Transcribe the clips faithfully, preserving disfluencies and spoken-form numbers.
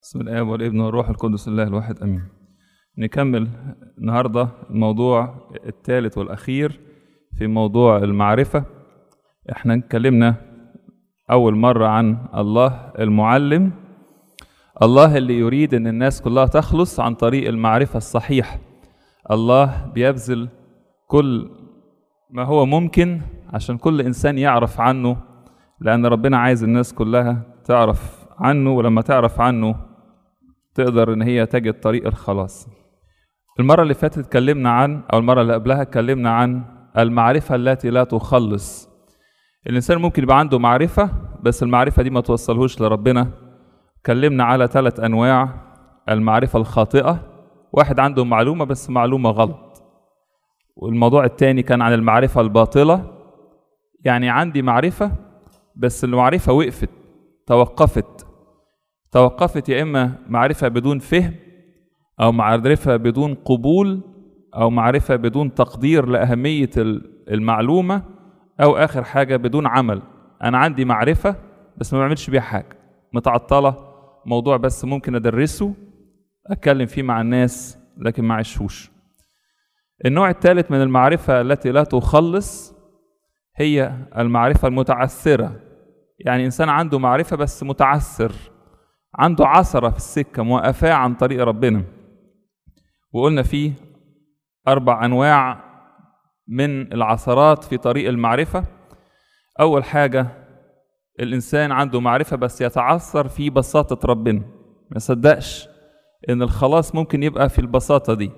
بسم الآب والابن والروح القدس الله الواحد امين. نكمل النهارده الموضوع الثالث والاخير في موضوع المعرفه. احنا اتكلمنا اول مره عن الله المعلم، الله اللي يريد ان الناس كلها تخلص عن طريق المعرفه الصحيحه. الله بيبذل كل ما هو ممكن عشان كل انسان يعرف عنه، لان ربنا عايز الناس كلها تعرف عنه، ولما تعرف عنه تقدر ان هي تجد طريق الخلاص. المرة اللي فاتت اتكلمنا عن او المرة اللي قبلها اتكلمنا عن المعرفة التي لا تخلص. الانسان ممكن يبقى عنده معرفة بس المعرفة دي ما توصلهوش لربنا. اتكلمنا على ثلاث انواع: المعرفة الخاطئة، واحد عنده معلومة بس معلومة غلط. والموضوع الثاني كان عن المعرفة الباطلة، يعني عندي معرفة بس المعرفة وقفت، توقفت توقفت يا إما معرفة بدون فهم، أو معرفة بدون قبول، أو معرفة بدون تقدير لأهمية المعلومة، أو آخر حاجة بدون عمل. أنا عندي معرفة بس ما بعملش بيها حاجة، متعطلة، موضوع بس ممكن أدرسه أتكلم فيه مع الناس لكن ما عيشهوش. النوع الثالث من المعرفة التي لا تخلص هي المعرفة المتعثرة، يعني إنسان عنده معرفة بس متعثر، عنده عثرة في السكة موقفاه عن طريق ربنا. وقلنا فيه أربع أنواع من العثرات في طريق المعرفة. أول حاجة الإنسان عنده معرفة بس يتعثر في بساطة ربنا، ما يصدقش إن الخلاص ممكن يبقى في البساطة دي،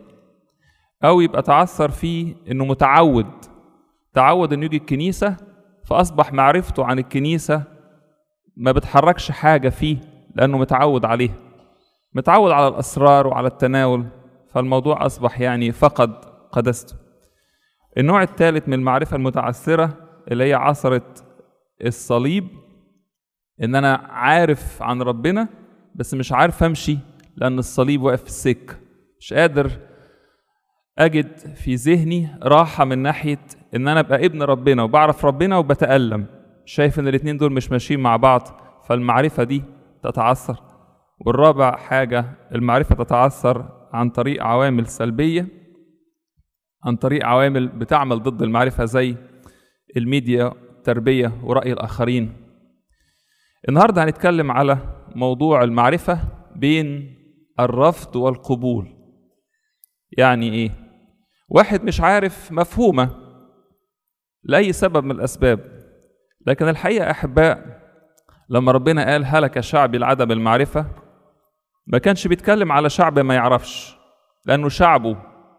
أو يبقى تعثر فيه إنه متعود تعود إنه يجي الكنيسة، فأصبح معرفته عن الكنيسة ما بتحركش حاجة فيه لأنه متعود عليه، متعود على الأسرار وعلى التناول، فالموضوع أصبح يعني فقد قدسته. النوع الثالث من المعرفة المتعثرة اللي هي عثرة الصليب، إن أنا عارف عن ربنا بس مش عارف أمشي لأن الصليب واقف في السكة، مش قادر أجد في ذهني راحة من ناحية إن أنا أبقى ابن ربنا وبعرف ربنا وبتألم، شايف إن الاتنين دول مش ماشيين مع بعض، فالمعرفة دي تتعثر. والرابع حاجة المعرفة تتعثر عن طريق عوامل سلبية، عن طريق عوامل بتعمل ضد المعرفة زي الميديا، التربية، ورأي الآخرين. النهاردة هنتكلم على موضوع المعرفة بين الرفض والقبول. يعني إيه؟ واحد مش عارف مفهومة لأي سبب من الأسباب، لكن الحقيقة أحباء لما ربنا قال هلك شعبي لعدم المعرفة، ما كانش بيتكلم على شعب ما يعرفش، لأنه شعبه،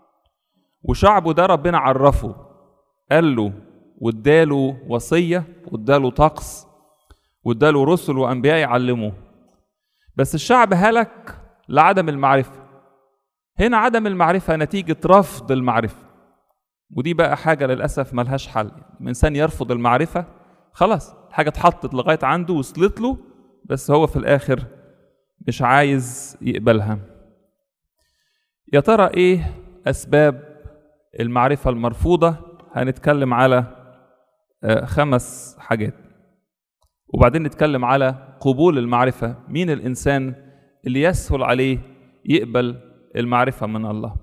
وشعبه ده ربنا عرفه، قال له واداله وصية واداله طقس واداله رسل وأنبياء يعلموه، بس الشعب هلك لعدم المعرفة. هنا عدم المعرفة نتيجة رفض المعرفة، ودي بقى حاجة للأسف ملهاش حل. الإنسان يرفض المعرفة، خلاص حاجة اتحطت لغاية عنده وصلت له، بس هو في الآخر مش عايز يقبلها. يا ترى إيه أسباب المعرفة المرفوضة؟ هنتكلم على خمس حاجات، وبعدين نتكلم على قبول المعرفة. مين الإنسان اللي يسهل عليه يقبل المعرفة من الله؟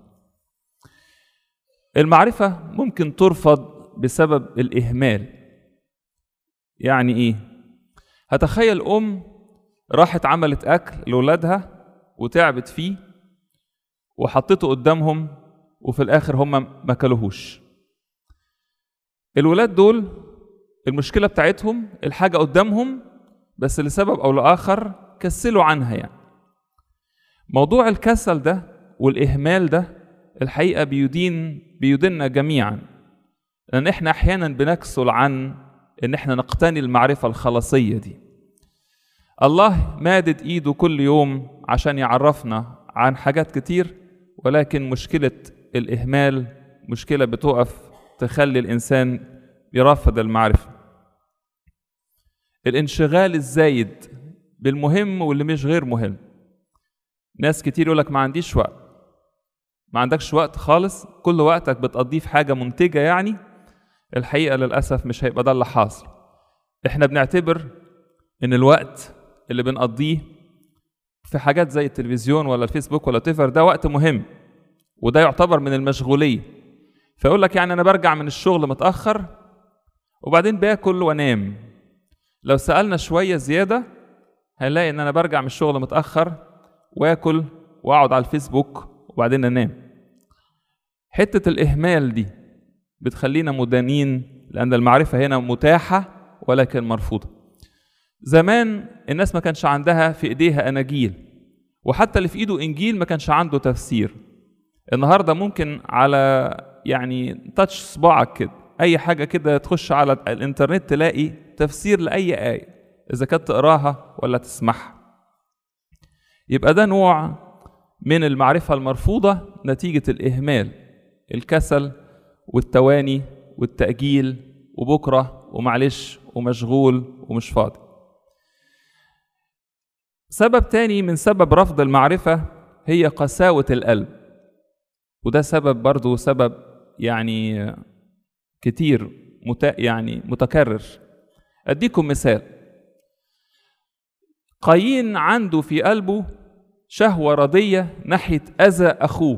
المعرفة ممكن ترفض بسبب الإهمال. يعني إيه؟ هتخيل أم راحت عملت أكل لأولادها وتعبت فيه وحطته قدامهم وفي الآخر هم ما كلوهوش. الولاد دول المشكلة بتاعتهم الحاجة قدامهم بس لسبب أو لآخر كسلوا عنها. يعني موضوع الكسل ده والإهمال ده الحقيقة بيدين بيديننا جميعا، لأن إحنا أحيانا بنكسل عن إن إحنا نقتني المعرفة الخلاصية دي. الله مادد إيده كل يوم عشان يعرفنا عن حاجات كتير، ولكن مشكلة الإهمال مشكلة بتقف تخلي الإنسان يرفض المعرفة. الانشغال الزايد بالمهم واللي مش غير مهم. ناس كتير يقولك ما عنديش وقت، ما عندكش وقت خالص، كل وقتك بتقضيه في حاجة منتجة. يعني الحقيقة للأسف مش هيبقى ده اللي حاصل. احنا بنعتبر ان الوقت اللي بنقضيه في حاجات زي التلفزيون ولا الفيسبوك ولا تيفر، ده وقت مهم وده يعتبر من المشغولية. فيقول لك يعني أنا برجع من الشغل متأخر وبعدين باكل وانام. لو سألنا شوية زيادة هنلاقي إن أنا برجع من الشغل متأخر واكل واقعد على الفيسبوك وبعدين انام. حتة الإهمال دي بتخلينا مدانين، لأن المعرفة هنا متاحة ولكن مرفوضة. زمان الناس ما كانش عندها في إيديها أناجيل، وحتى اللي في إيده إنجيل ما كانش عنده تفسير. النهاردة ممكن على يعني تاتش صباعك كده أي حاجة كده تخش على الإنترنت تلاقي تفسير لأي آية، إذا كنت تقراها ولا تسمعها. يبقى ده نوع من المعرفة المرفوضة نتيجة الإهمال، الكسل والتواني والتأجيل وبكرة ومعلش ومشغول ومش فاضي. سبب تاني من سبب رفض المعرفة هي قساوة القلب، وده سبب برضو سبب يعني كتير مت... يعني متكرر. أديكم مثال. قايين عنده في قلبه شهوة ردية ناحية أذى أخوه،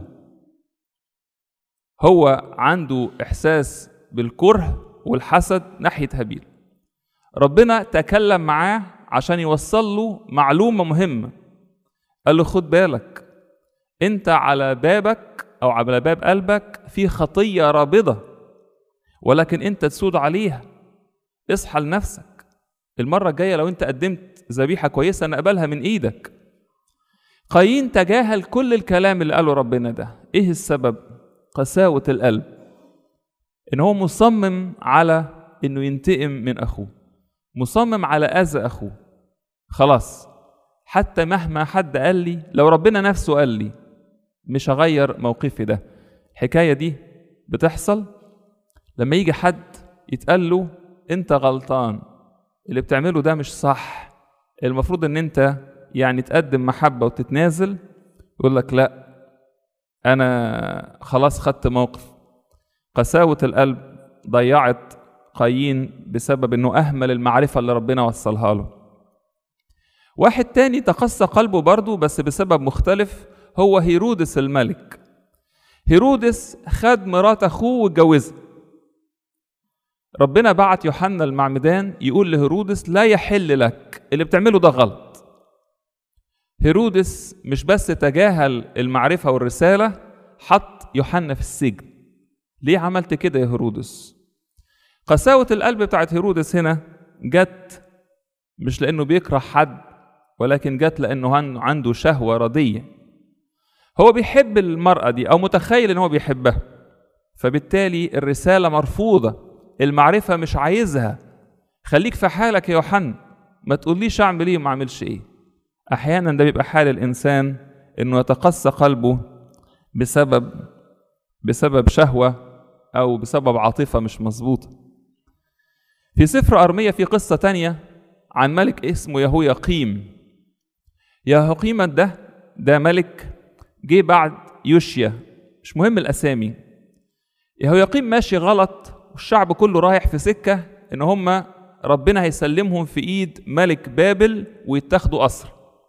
هو عنده إحساس بالكره والحسد ناحية هابيل. ربنا تكلم معاه عشان يوصل له معلومة مهمة، قال له خد بالك انت على بابك او على باب قلبك في خطية رابضة، ولكن انت تسود عليها، اصحى لنفسك. المرة الجاية لو انت قدمت ذبيحة كويسة نقبلها من ايدك. قايين تجاهل كل الكلام اللي قاله ربنا ده. ايه السبب؟ قساوة القلب، ان هو مصمم على انه ينتقم من اخوه، مصمم على اذى اخوه. خلاص حتى مهما حد قال لي، لو ربنا نفسه قال لي مش هغير موقفي ده. الحكاية دي بتحصل لما يجي حد يتقال له انت غلطان، اللي بتعمله ده مش صح، المفروض ان انت يعني تقدم محبة وتتنازل، يقول لك لا انا خلاص خدت موقف. قساوة القلب ضيعت قايين بسبب انه اهمل المعرفة اللي ربنا وصلها له. واحد تاني تقسى قلبه برضه بس بسبب مختلف، هو هيرودس الملك. هيرودس خد مرات اخوه واتجوزها. ربنا بعت يوحنا المعمدان يقول لهيرودس لا يحل لك، اللي بتعمله ده غلط. هيرودس مش بس تجاهل المعرفة والرسالة، حط يوحنا في السجن. ليه عملت كده يا هيرودس؟ قساوة القلب بتاعت هيرودس هنا جت مش لأنه بيكره حد، ولكن جت لأنه عنده شهوة ردية. هو بيحب المرأة دي أو متخيل أنه بيحبها، فبالتالي الرسالة مرفوضة، المعرفة مش عايزها. خليك في حالك يا يوحنا، ما تقوليش أعمل إيه وما أعملش إيه. أحيانا ده بيبقى حال الإنسان، أنه يتقسى قلبه بسبب بسبب شهوة أو بسبب عاطفة مش مظبوطة. في سفر أرمية في قصة تانية عن ملك اسمه يهوياقيم. يهوياقيم ده ده ملك جه بعد يوشيا، مش مهم الأسامي. يهوياقيم ماشي غلط والشعب كله رايح في سكة إن هم ربنا هيسلمهم في إيد ملك بابل ويتاخدوا أسر.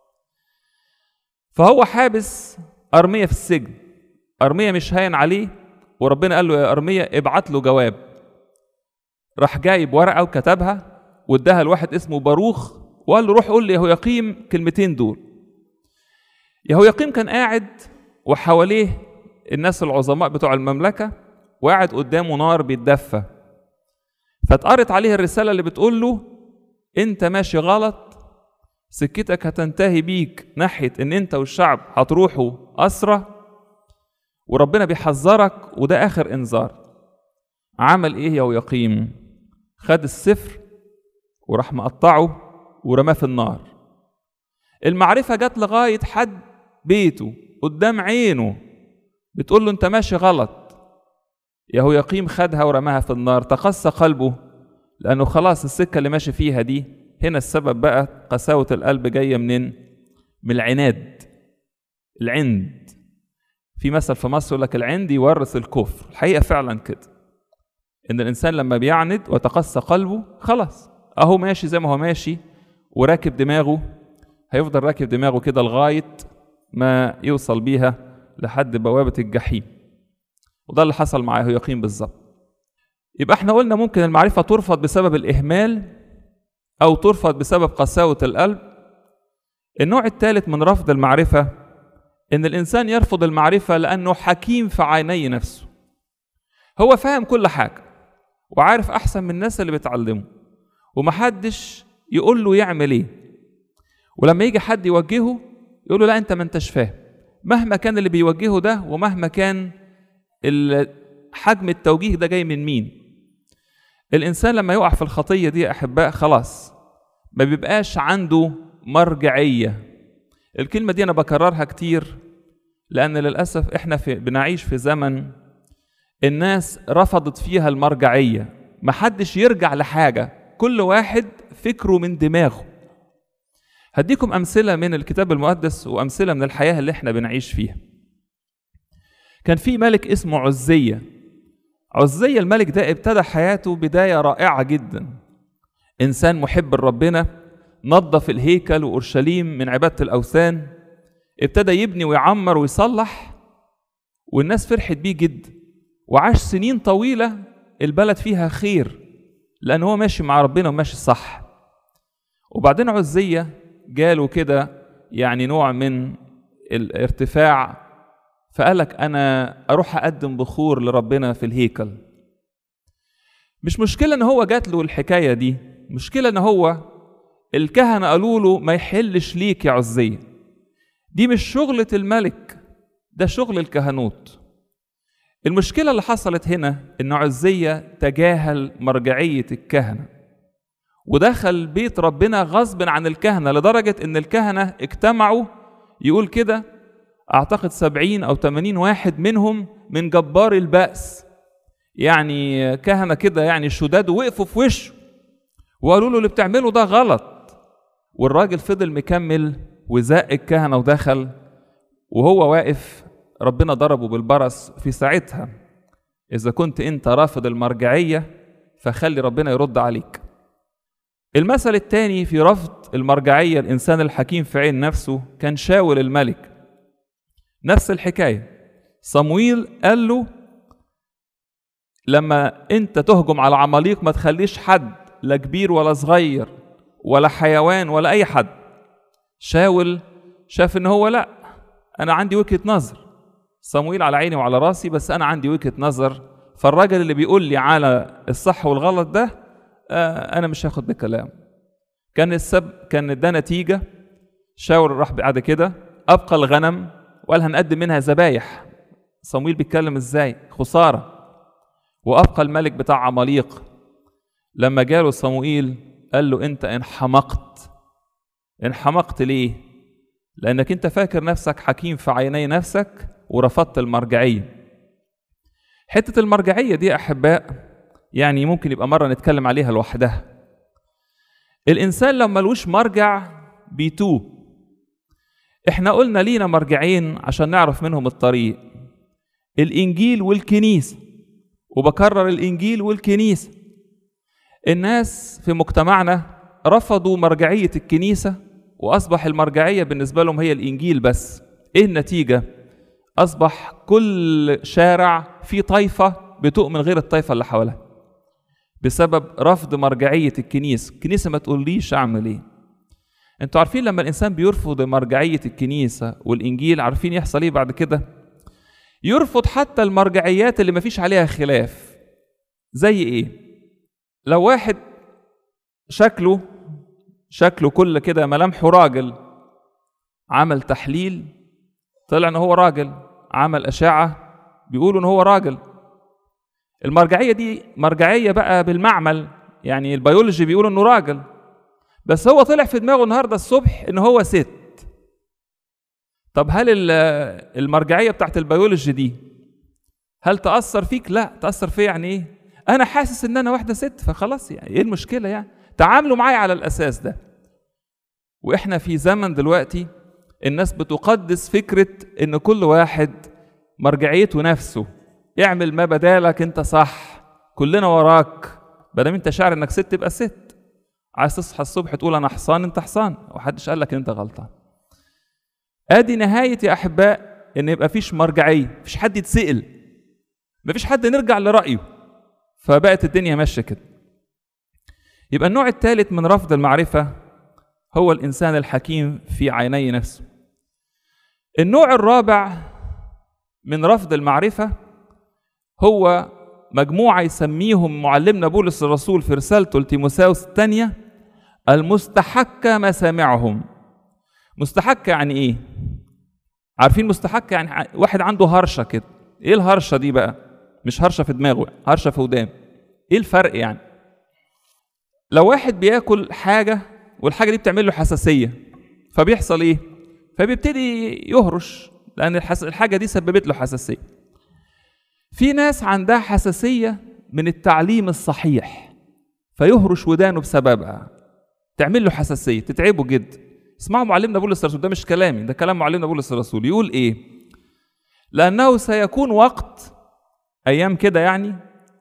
فهو حابس أرمية في السجن. أرمية مش هاين عليه، وربنا قال له يا أرمية ابعت له جواب. راح جايب ورقة وكتبها واداها لواحد اسمه باروخ وقال له روح قول لي يهوياقيم كلمتين دول. يهوياقيم كان قاعد وحواليه الناس العظماء بتوع المملكة، وقاعد قدامه نار بيتدفى. فاتقرت عليه الرسالة اللي بتقول له انت ماشي غلط، سكتك هتنتهي بيك ناحية ان انت والشعب هتروحوا أسرة، وربنا بيحذرك وده آخر إنذار. عمل إيه يهوياقيم؟ خد السفر وراح مقطعه ورماه في النار. المعرفة جت لغاية حد بيته قدام عينه بتقول له أنت ماشي غلط. يهوياقيم خدها ورماها في النار. تقسى قلبه لأنه خلاص السكة اللي ماشي فيها دي. هنا السبب بقى قساوة القلب جاية منين؟ من العناد، العند. في مثل في مصر يقول لك العند يورث الكفر. الحقيقة فعلا كده، إن الإنسان لما بيعند وتقسى قلبه خلاص أهو ماشي زي ما هو ماشي وراكب دماغه، هيفضل راكب دماغه كده لغاية ما يوصل بيها لحد بوابة الجحيم. وده اللي حصل مع يهوياقيم بالظبط. يبقى احنا قلنا ممكن المعرفة ترفض بسبب الإهمال أو ترفض بسبب قساوة القلب. النوع الثالث من رفض المعرفة إن الإنسان يرفض المعرفة لأنه حكيم في عيني نفسه. هو فاهم كل حاجة وعارف أحسن من الناس اللي بتعلمه، ومحدش يقول له يعمل إيه. ولما يجي حد يوجهه يقول له لا أنت ما أنتش فاهم، مهما كان اللي بيوجهه ده ومهما كان حجم التوجيه ده جاي من مين. الإنسان لما يقع في الخطية دي أحباء خلاص ما بيبقاش عنده مرجعية. الكلمة دي أنا بكررها كتير لأن للأسف إحنا في بنعيش في زمن الناس رفضت فيها المرجعية، محدش يرجع لحاجة، كل واحد فكره من دماغه. هديكم أمثلة من الكتاب المقدس وأمثلة من الحياة اللي إحنا بنعيش فيها. كان في ملك اسمه عزية. عزية الملك ده ابتدى حياته بداية رائعة جدا، إنسان محب لربنا، نظف الهيكل وأورشليم من عبادة الأوثان، ابتدى يبني ويعمر ويصلح، والناس فرحت بيه جدا، وعاش سنين طويلة البلد فيها خير لأن هو ماشي مع ربنا وماشي صح. وبعدين عزية جاله كده يعني نوع من الارتفاع، فقالك أنا أروح أقدم بخور لربنا في الهيكل. مش مشكلة إن هو جات له الحكاية دي، مشكلة إن هو الكهنة قالوا له ما يحلش ليك يا عزية، دي مش شغلة الملك، ده شغل الكهنوت. المشكلة اللي حصلت هنا إن عزية تجاهل مرجعية الكهنة ودخل بيت ربنا غصب عن الكهنة، لدرجة إن الكهنة اجتمعوا، يقول كده أعتقد سبعين أو ثمانين واحد منهم من جبار البأس، يعني كهنة كده يعني شداد، وقفوا في وشه وقالوا له اللي بتعمله ده غلط. والراجل فضل مكمل وزق الكهنة ودخل، وهو واقف ربنا ضربه بالبرص في ساعتها. إذا كنت أنت رافض المرجعية فخلي ربنا يرد عليك. المثل الثاني في رفض المرجعية الإنسان الحكيم في عين نفسه كان شاول الملك. نفس الحكاية، صمويل قال له لما أنت تهجم على عماليق ما تخليش حد، لا كبير ولا صغير ولا حيوان ولا أي حد. شاول شاف إن هو لا، أنا عندي وجهة نظر، صمويل على عيني وعلى راسي بس أنا عندي وجهة نظر، فالراجل اللي بيقول لي على الصح والغلط ده آه أنا مش هاخد بكلام. كان السب كان ده نتيجة. شاول راح بعد كده أبقى الغنم وقال هنقدم منها ذبايح. صمويل بيتكلم إزاي؟ خسارة. وأبقى الملك بتاع عماليق لما جاله صموئيل قال له أنت انحمقت. انحمقت ليه؟ لأنك أنت فاكر نفسك حكيم في عيني نفسك ورفضت المرجعية. حتة المرجعية دي أحباء يعني ممكن يبقى مرة نتكلم عليها لوحدها. الإنسان لما ملوش مرجع بيتوه. إحنا قلنا لينا مرجعين عشان نعرف منهم الطريق، الإنجيل والكنيسة، وبكرر الإنجيل والكنيسة. الناس في مجتمعنا رفضوا مرجعية الكنيسة وأصبح المرجعية بالنسبة لهم هي الإنجيل بس. إيه النتيجة؟ أصبح كل شارع فيه طائفة بتؤمن غير الطائفة اللي حوالها بسبب رفض مرجعية الكنيسة. الكنيسة ما تقوليش أعمل إيه. أنتوا عارفين لما الإنسان بيرفض مرجعية الكنيسة والإنجيل عارفين يحصل إيه بعد كده؟ يرفض حتى المرجعيات اللي ما فيش عليها خلاف. زي إيه؟ لو واحد شكله شكله كل كده ملامحه راجل، عمل تحليل طلع إن هو راجل، عمل أشعة بيقولوا إن هو راجل. المرجعية دي مرجعية بقى بالمعمل، يعني البيولوجي بيقولوا إنه راجل، بس هو طلع في دماغه النهاردة الصبح إن هو ست. طب هل المرجعية بتاعت البيولوجي دي هل تأثر فيك؟ لا. تأثر فيا يعني إيه؟ أنا حاسس إن أنا واحدة ست فخلاص، يعني إيه المشكلة؟ يعني تعاملوا معايا على الأساس ده. وإحنا في زمن دلوقتي الناس بتقدس فكرة إن كل واحد مرجعيته نفسه، اعمل ما بدالك أنت صح، كلنا وراك، بدل أنت شاعر إنك ست تبقى ست. عايز تصحى الصبح تقول انا حصان، انت حصان، ومحدش قال لك ان انت غلطان. ادي نهايه يا احباء ان يبقى فيش مرجعيه، مفيش حد يتسأل، مفيش حد نرجع لرايه، فبقت الدنيا ماشيه كده. يبقى النوع الثالث من رفض المعرفه هو الانسان الحكيم في عيني نفسه. النوع الرابع من رفض المعرفه هو مجموعه يسميهم معلمنا بولس الرسول في رسالته لتيموثاوس الثانيه المستحكه مسامعهم. مستحكه يعني ايه؟ عارفين مستحكه يعني واحد عنده هرشه كده. ايه الهرشه دي بقى؟ مش هرشه في دماغه، هرشه في ودان. ايه الفرق يعني؟ لو واحد بياكل حاجه والحاجه دي بتعمل له حساسيه، فبيحصل ايه؟ فبيبتدي يهرش لان الحاجه دي سببت له حساسيه. في ناس عندها حساسيه من التعليم الصحيح فيهرش ودانه بسببها، تعمل له حساسيه، تتعبه جدا. اسمعوا معلمنا بولس الرسول، ده مش كلامي، ده كلام معلمنا بولس الرسول. يقول ايه؟ لانه سيكون وقت، ايام كده يعني،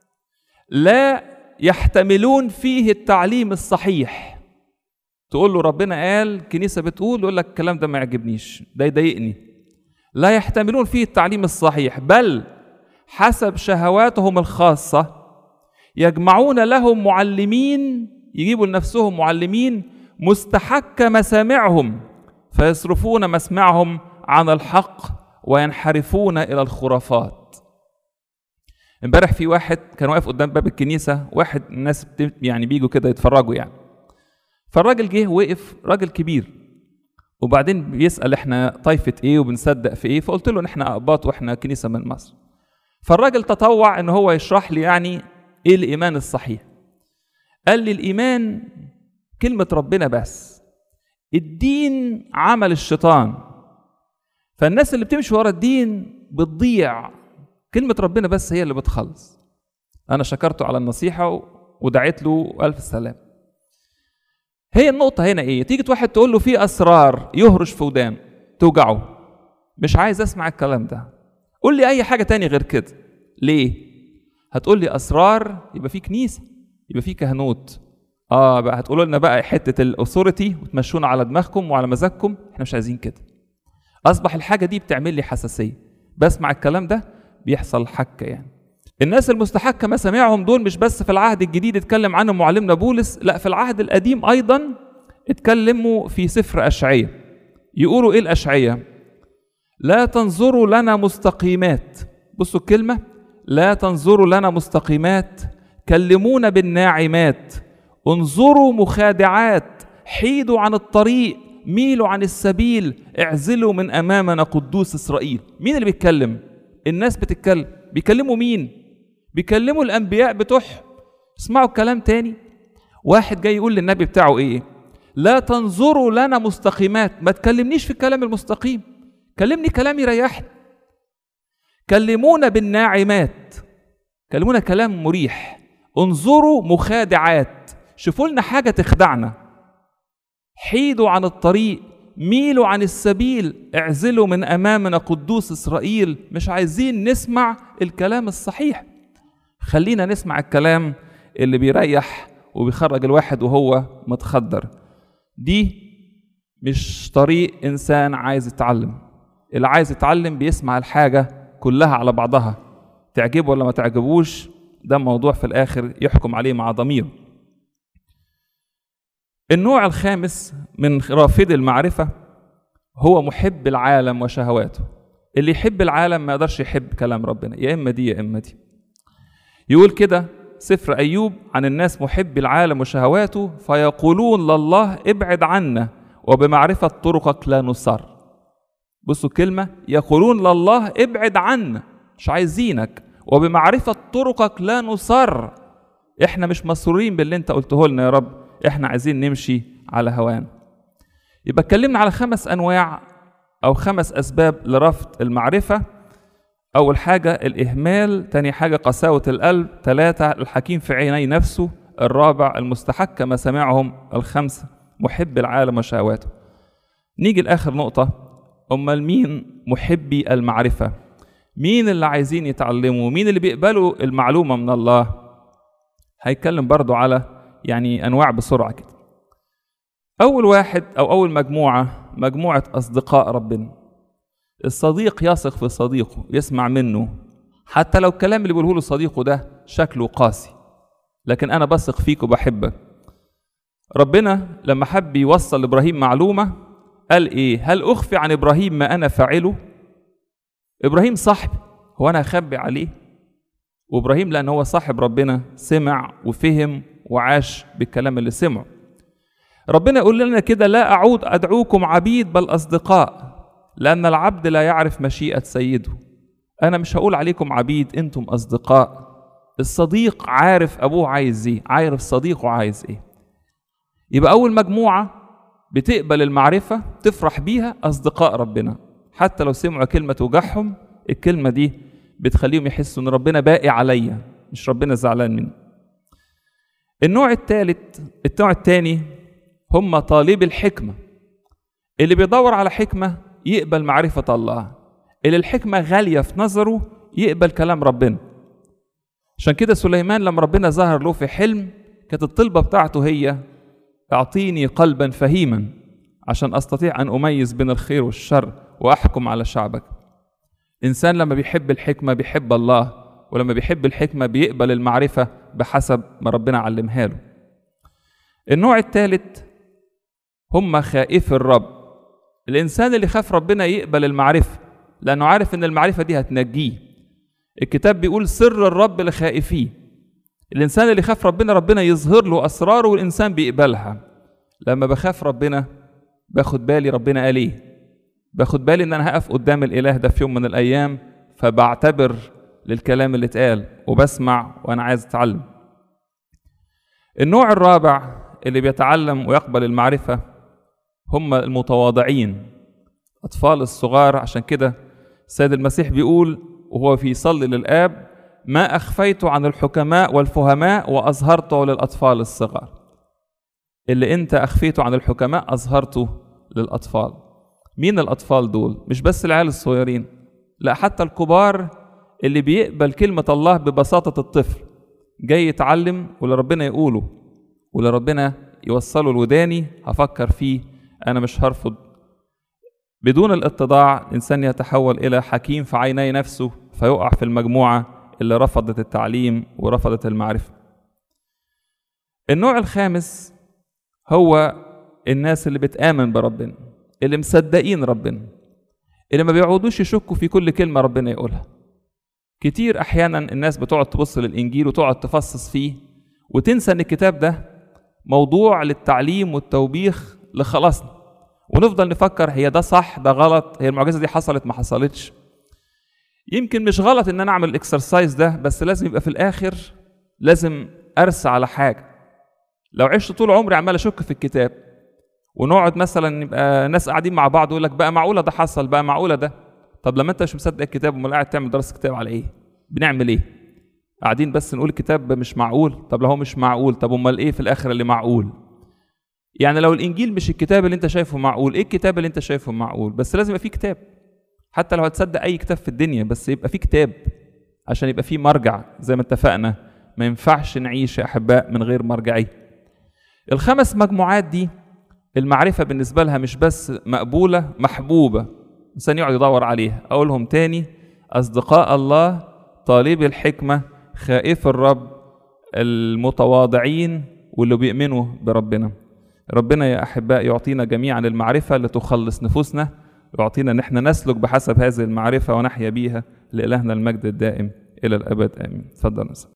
لا يحتملون فيه التعليم الصحيح. تقول له ربنا قال، الكنيسه بتقول، يقول لك الكلام ده ما يعجبنيش، ده يضايقني. لا يحتملون فيه التعليم الصحيح، بل حسب شهواتهم الخاصه يجمعون لهم معلمين، يجيبوا لنفسهم معلمين مستحك مسامعهم فيصرفون مسمعهم عن الحق وينحرفون الى الخرافات. امبارح في واحد كان واقف قدام باب الكنيسه، واحد الناس يعني بيجوا كده يتفرجوا يعني، فالراجل جه وقف، راجل كبير، وبعدين بيسال احنا طائفه ايه وبنصدق في ايه، فقلت له ان احنا اقباط واحنا كنيسه من مصر. فالراجل تطوع ان هو يشرح لي يعني ايه الايمان الصحيح. قال لي الايمان كلمه ربنا بس، الدين عمل الشيطان، فالناس اللي بتمشي ورا الدين بتضيع، كلمه ربنا بس هي اللي بتخلص. انا شكرته على النصيحه ودعيت له الف سلام. هي النقطه هنا ايه؟ تيجي واحد تقول له في اسرار، يهرش في ودان توجعه، مش عايز اسمع الكلام ده، قول لي اي حاجه تاني غير كده. ليه؟ هتقول لي اسرار، يبقى في كنيسه، يبقى في كهنوت. اه بقى هتقولوا لنا بقى حته الاثوريتي وتمشونا على دماغكم وعلى مزاجكم، احنا مش عايزين كده. اصبح الحاجه دي بتعمل لي حساسيه، بسمع الكلام ده بيحصل حكه يعني. الناس المستحكه مسامعهم دول مش بس في العهد الجديد اتكلم عنهم معلمنا بولس، لا في العهد القديم ايضا اتكلموا في سفر اشعياء. يقولوا ايه الاشعياء؟ لا تنظروا لنا مستقيمات، بصوا الكلمه، لا تنظروا لنا مستقيمات، كلمونا بالناعمات، انظروا مخادعات، حيدوا عن الطريق، ميلوا عن السبيل، اعزلوا من امامنا قدوس اسرائيل. مين اللي بيتكلم؟ الناس بتتكلم. بيكلموا مين؟ بيكلموا الانبياء بتوعهم. اسمعوا الكلام تاني. واحد جاي يقول للنبي بتاعه ايه؟ لا تنظروا لنا مستقيمات، ما تكلمنيش في الكلام المستقيم، كلمني كلام يريحني. كلمونا بالناعمات، كلمونا كلام مريح. انظروا مخادعات، شوفوا لنا حاجه تخدعنا. حيدوا عن الطريق، ميلوا عن السبيل، اعزلوا من امامنا قدوس اسرائيل. مش عايزين نسمع الكلام الصحيح، خلينا نسمع الكلام اللي بيريح وبيخرج الواحد وهو متخدر. دي مش طريق انسان عايز يتعلم. اللي عايز يتعلم بيسمع الحاجه كلها على بعضها، تعجبه ولا ما تعجبوش، ده موضوع في الاخر يحكم عليه مع ضميره. النوع الخامس من رافضي المعرفة هو محب العالم وشهواته. اللي يحب العالم ما يقدرش يحب كلام ربنا، يا إما دي يا إما دي. يقول كده سفر أيوب عن الناس محب العالم وشهواته، فيقولون لله ابعد عنا وبمعرفة طرقك لا نصر. بصوا الكلمة، يقولون لله ابعد عنا، مش عايزينك، وبمعرفة طرقك لا نصر. احنا مش مسرورين باللي انت قلته لنا يا رب، احنا عايزين نمشي على هوانا. يبقى اتكلمنا على خمس انواع او خمس اسباب لرفض المعرفة. اول حاجة الاهمال، تاني حاجة قساوة القلب، ثلاثة الحكيم في عيني نفسه، الرابع المستحك مسامعهم، الخمسة محب العالم وشهواته. نيجي لاخر نقطة، امال مين محبي المعرفة؟ مين اللي عايزين يتعلموا؟ مين اللي بيقبلوا المعلومة من الله؟ هيتكلم برضو على يعني انواع بسرعة كده. أول واحد أو أول مجموعة مجموعة أصدقاء ربنا. الصديق يثق في صديقه، يسمع منه حتى لو الكلام اللي بيقوله له صديقه ده شكله قاسي، لكن أنا بثق فيك وبحبك. ربنا لما حب يوصل لإبراهيم معلومة قال إيه؟ هل أخفي عن إبراهيم ما أنا فاعله؟ إبراهيم صاحبي، هو أنا أخبي عليه؟ وإبراهيم لأن هو صاحب ربنا سمع وفهم وعاش بالكلام اللي سمعه. ربنا يقول لنا كده: لا أعود أدعوكم عبيد بل أصدقاء، لأن العبد لا يعرف مشيئة سيده. أنا مش هقول عليكم عبيد، أنتم أصدقاء. الصديق عارف أبوه عايز إيه، عارف صديقه عايز إيه. يبقى أول مجموعة بتقبل المعرفة تفرح بيها أصدقاء ربنا، حتى لو سمعوا كلمة توجعهم الكلمة دي بتخليهم يحسوا إن ربنا باقي عليا، مش ربنا زعلان مني. النوع الثالث، النوع الثاني هم طالب الحكمة، اللي بيدور على حكمة يقبل معرفة الله، اللي الحكمة غالية في نظره يقبل كلام ربنا. عشان كده سليمان لما ربنا ظهر له في حلم كانت الطلبة بتاعته هي: اعطيني قلبا فهيما عشان استطيع ان اميز بين الخير والشر واحكم على شعبك. انسان لما بيحب الحكمة بيحب الله، ولما بيحب الحكمة بيقبل المعرفة بحسب ما ربنا علمها له. النوع الثالث هم خائف الرب. الانسان اللي خاف ربنا يقبل المعرفة لانه عارف ان المعرفة دي هتنجيه. الكتاب بيقول: سر الرب لخائفيه. الانسان اللي خاف ربنا ربنا يظهر له اسراره والانسان بيقبلها. لما بخاف ربنا باخد بالي ربنا قال ايه، باخد بالي ان انا هقف قدام الاله ده في يوم من الايام، فبعتبر للكلام اللي اتقال وبسمع وانا عايز اتعلم. النوع الرابع اللي بيتعلم ويقبل المعرفة هم المتواضعين، اطفال الصغار. عشان كده السيد المسيح بيقول وهو في يصلي للآب: ما أخفيت عن الحكماء والفهماء وأظهرته للأطفال الصغار. اللي أنت أخفيته عن الحكماء أظهرته للأطفال. مين الأطفال دول؟ مش بس العيال الصغيرين، لا، حتى الكبار اللي بيقبل كلمة الله ببساطة الطفل، جاي يتعلم واللي ربنا يقوله واللي ربنا يوصله لوداني هفكر فيه، أنا مش هرفض. بدون الاتضاع الإنسان يتحول إلى حكيم في عيني نفسه، فيقع في المجموعة اللي رفضت التعليم ورفضت المعرفة. النوع الخامس هو الناس اللي بتآمن بربنا، اللي مصدقين ربنا، اللي ما بيقعدوش يشكوا في كل كلمة ربنا يقولها. كتير أحيانا الناس بتقعد تبص للإنجيل وتقعد تفصص فيه وتنسى أن الكتاب ده موضوع للتعليم والتوبيخ لخلاصنا، ونفضل نفكر هي ده صح ده غلط، هي المعجزة دي حصلت ما حصلتش. يمكن مش غلط ان انا اعمل الاكسرسايز ده، بس لازم يبقى في الاخر لازم ارسى على حاجه. لو عشت طول عمري عمال اشك في الكتاب ونقعد مثلا يبقى ناس قاعدين مع بعض يقول لك بقى معقوله ده حصل، بقى معقوله ده، طب لما انت مش مصدق الكتاب امال قاعد تعمل دراسه كتاب على ايه؟ بنعمل ايه؟ قاعدين بس نقول الكتاب مش معقول، طب لو هو مش معقول طب امال ايه في الاخر اللي معقول؟ يعني لو الانجيل مش الكتاب اللي انت شايفه معقول، ايه الكتاب اللي انت شايفه معقول؟ بس لازم يبقى فيه كتاب، حتى لو هتصدق اي كتاب في الدنيا بس يبقى فيه كتاب عشان يبقى فيه مرجع. زي ما اتفقنا ما ينفعش نعيش يا احباء من غير مرجعيه. الخمس مجموعات دي المعرفه بالنسبه لها مش بس مقبوله، محبوبه، الانسان يقعد يدور عليها. اقولهم تاني: اصدقاء الله، طالب الحكمه، خائف الرب، المتواضعين، واللي بيؤمنوا بربنا. ربنا يا احباء يعطينا جميعا المعرفه لتخلص نفوسنا، ويعطينا ان احنا نسلك بحسب هذه المعرفه ونحيا بيها. لإلهنا المجد الدائم الى الابد امين. اتفضل.